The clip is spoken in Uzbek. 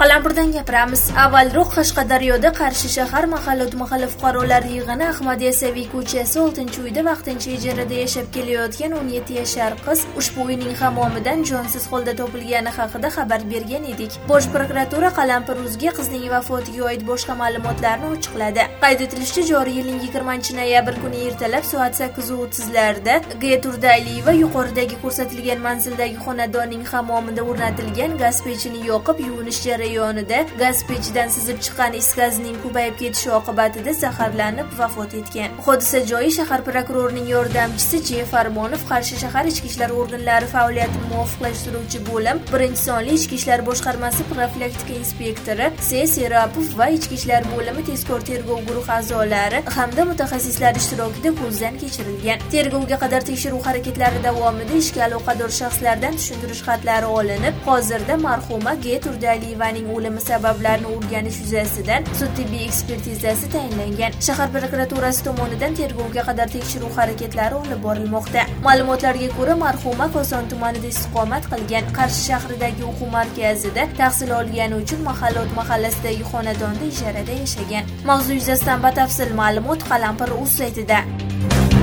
Qalampirdan gapiramiz. Avvalroq Qashqadaryoda Qarshi shahar mahalla fuqarolar yig'ini Ahmad Yasaviy ko'chasi 6-uyda vaqtincha ijarada yashab kelayotgan 17 yashar qiz ushbu uyning hammomidan jonsiz holda topilgani haqida xabar bergan edik. Bosh prokuratura Qalampir.uzga qizning vafotiga oid boshqa ma'lumotlarni ochiqladi. Qayd etilishicha, joriy yilning 20-noyabr kuni ertalab soat 8:30larda G. Turdaliyeva yuqoridagi ko'rsatilgan manzildagi xonadonning hammomida o'rnatilgan gaz pechini yoqib yuvinish jarayonida gaz pechidan sizib chiqqan is gazining ko'payib ketishi oqibatida zaharlanib vafot etgan. Hodisa joyi shahar prokurorining yordamchisi J. Farmonov, Qarshi shahar ichki ishlar organlari faoliyatini muvofiqlashtiruvchi bo'lim 1-sonli ichki ishlar boshqarmasi profilaktika inspektori S. Serapov va ichki ishlar bo'limi tezkor tergov guruhi a'zolari hamda mutaxassislar ishtirokida ko'zdan kechirilgan. Tergovga qadar tekshiruv harakatlari davomida ishga aloqador shaxslardan tushuntirish xatlari olinib, hozirda marhuma G. Turdaliyevaning o'limi sabablarini o'rganish yuzasidan sud-tibbiy ekspertizasi tayinlangan. Shahar prokuraturasi tomonidan tergovga qadar tekshiruv harakatlari olib borilmoqda. Ma'lumotlarga ko'ra, marhuma Koson tumanida istiqomat qilgan. Qarshi shahridagi o'quv markazida tahsil olgani uchun Mahallot mahallasidagi xonadonda ijarada yashagan. Mavzu yuzasidan batafsil ma'lumot Qalampir.uz saytida.